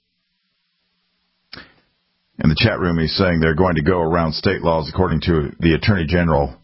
In the chat room, he's saying they're going to go around state laws, according to the Attorney General,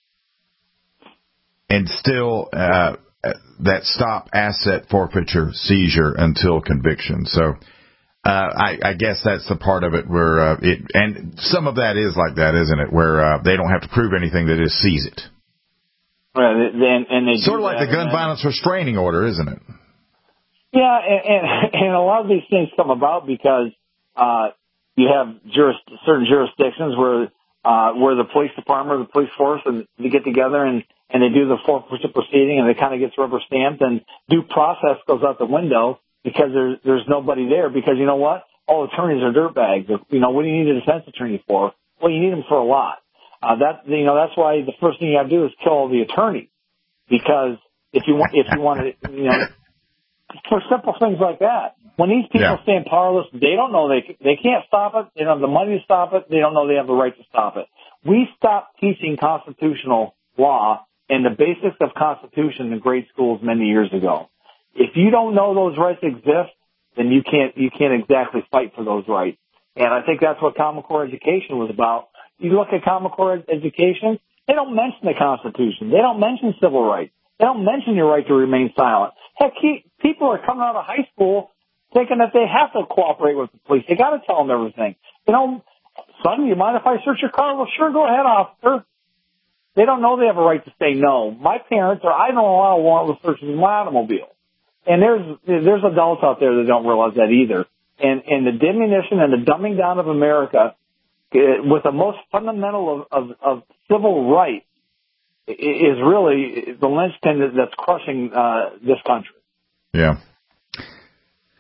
and still uh, that stop asset forfeiture seizure until conviction. So, Uh, I, I guess that's the part of it where uh, it, and some of that is like that, isn't it? Where uh, they don't have to prove anything; they just seize it. Right, and, and they sort of like the gun violence restraining order, isn't it? Yeah, and, and, and a lot of these things come about because uh, you have juris, certain jurisdictions where uh, where the police department or the police force and they get together and, and they do the forfeiture proceeding, and it kind of gets rubber stamped, and due process goes out the window. Because there's there's nobody there. Because you know what? All attorneys are dirtbags. You know, what do you need a defense attorney for? Well, you need them for a lot. Uh, that you know, that's why the first thing you got to do is kill all the attorneys. Because if you want, if you want to, you know, for simple things like that. When these people yeah. stand powerless, they don't know they they can't stop it. They don't have the money to stop it. They don't know they have the right to stop it. We stopped teaching constitutional law and the basics of Constitution in grade schools many years ago. If you don't know those rights exist, then you can't you can't exactly fight for those rights. And I think that's what Common Core education was about. You look at Common Core education, they don't mention the Constitution. They don't mention civil rights. They don't mention your right to remain silent. Heck, he, people are coming out of high school thinking that they have to cooperate with the police. They got to tell them everything. You know, son, you mind if I search your car? Well, sure, go ahead, officer. They don't know they have a right to say no. My parents, or I don't allow warrantless searches in my automobile. And there's there's adults out there that don't realize that either. And and the diminution and the dumbing down of America, uh, with the most fundamental of, of, of civil rights, is really the linchpin that's crushing uh, this country. Yeah.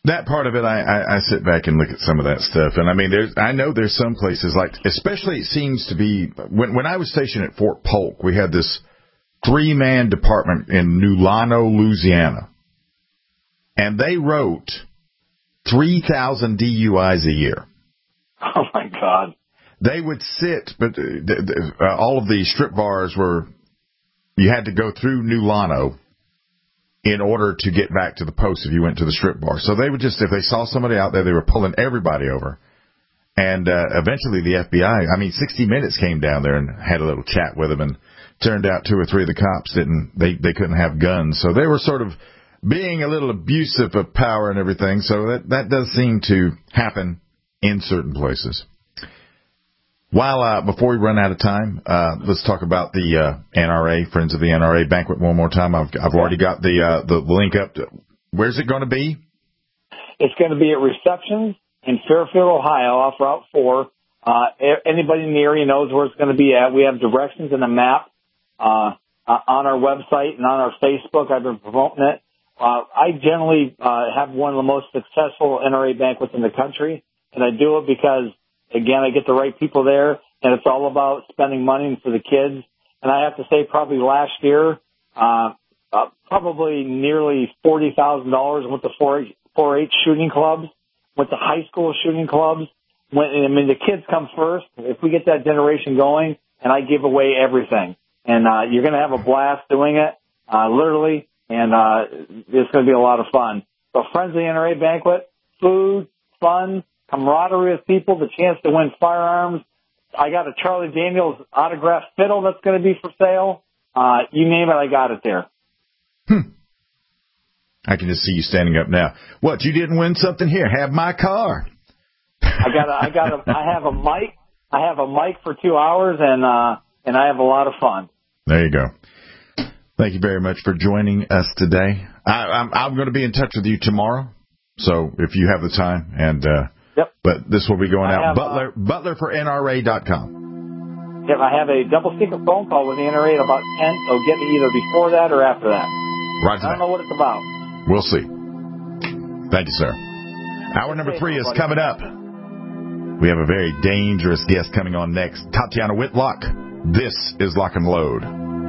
That part of it, I, I, I sit back and look at some of that stuff, and I mean, there's, I know there's some places like, especially it seems to be when when I was stationed at Fort Polk, we had this three-man department in Nulano, Louisiana, and they wrote three thousand D U Is a year. Oh my God! They would sit, but uh, all of the strip bars were, you had to go through Nulano in order to get back to the post if you went to the strip bar. So they would just, if they saw somebody out there, they were pulling everybody over. And uh, eventually the F B I, I mean, sixty minutes came down there and had a little chat with them, and turned out two or three of the cops didn't, they, they couldn't have guns. So they were sort of being a little abusive of power and everything. So that, that does seem to happen in certain places. While uh, before we run out of time, uh, let's talk about the uh, N R A, Friends of the N R A banquet one more time. I've, I've already got the uh, the link up. To, where's it going to be? It's going to be at Receptions in Fairfield, Ohio, off Route four. Uh, anybody in the area knows where it's going to be at. We have directions and a map uh, on our website and on our Facebook. I've been promoting it. Uh, I generally uh, have one of the most successful N R A banquets in the country, and I do it because, again, I get the right people there, and it's all about spending money for the kids. And I have to say, probably last year, uh, uh, probably nearly forty thousand dollars went to four H shooting clubs, went to high school shooting clubs. When, I mean, the kids come first. If we get that generation going, and I give away everything. And uh, you're going to have a blast doing it, uh, literally, and uh, it's going to be a lot of fun. So Friends of the N R A banquet, food, fun, camaraderie with people, the chance to win firearms. I got a Charlie Daniels autographed fiddle that's going to be for sale. Uh, you name it, I got it there. Hmm. I can just see you standing up now. What, you didn't win something? Here, have my car. I got a, I got a, I have a mic. I have a mic for two hours, and uh, and I have a lot of fun. There you go. Thank you very much for joining us today. I, I'm, I'm going to be in touch with you tomorrow, so if you have the time, and uh, yep. But this will be going I out. have, Butler, uh, Butler for N R A dot com. Yep, I have a double secret phone call with the N R A at about ten, so get me either before that or after that. Right. I don't know what it's about. We'll see. Thank you, sir. Hour number three is coming up. We have a very dangerous guest coming on next, Tatiana Whitlock. This is Lock and Load.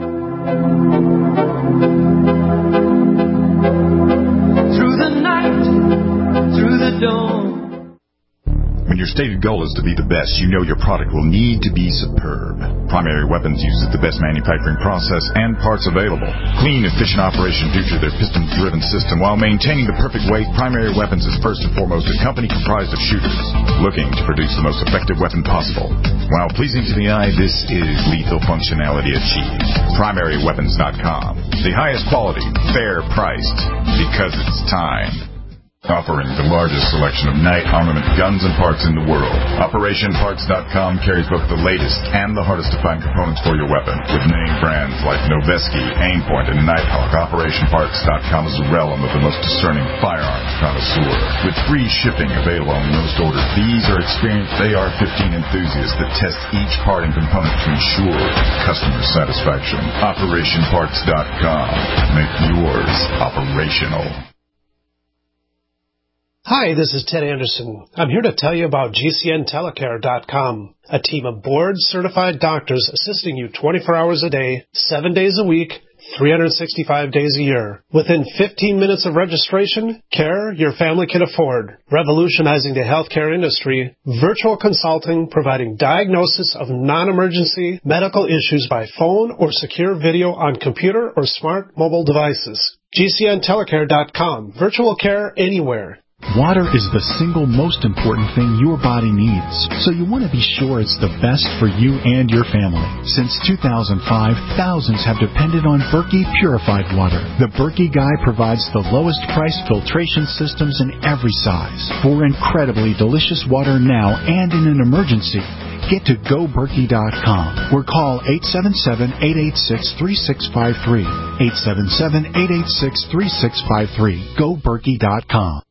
Through the night, through the dawn. When your stated goal is to be the best, you know your product will need to be superb. Primary Weapons uses the best manufacturing process and parts available. Clean, efficient operation due to their piston-driven system. While maintaining the perfect weight, Primary Weapons is first and foremost a company comprised of shooters looking to produce the most effective weapon possible. While pleasing to the eye, this is lethal functionality achieved. Primary Weapons dot com. The highest quality, fair priced, because it's time. Offering the largest selection of night armament guns and parts in the world. Operation Parts dot com carries both the latest and the hardest to find components for your weapon. With name brands like Noveske, Aimpoint, and Nighthawk, Operation Parts dot com is the realm of the most discerning firearms connoisseur. With free shipping available on most orders, these are experienced A R fifteen enthusiasts that test each part and component to ensure customer satisfaction. Operation Parts dot com. Make yours operational. Hi, this is Ted Anderson. I'm here to tell you about G C N telecare dot com, a team of board-certified doctors assisting you twenty-four hours a day, seven days a week, three hundred sixty-five days a year. Within fifteen minutes of registration, care your family can afford. Revolutionizing the healthcare industry, virtual consulting providing diagnosis of non-emergency medical issues by phone or secure video on computer or smart mobile devices. G C N telecare dot com, virtual care anywhere. Water is the single most important thing your body needs, so you want to be sure it's the best for you and your family. Since two thousand five, thousands have depended on Berkey purified water. The Berkey Guy provides the lowest price filtration systems in every size for incredibly delicious water now and in an emergency. Get to go berkey dot com or call eight seven seven, eight eight six, three six five three. eight seven seven, eight eight six, three six five three. go berkey dot com.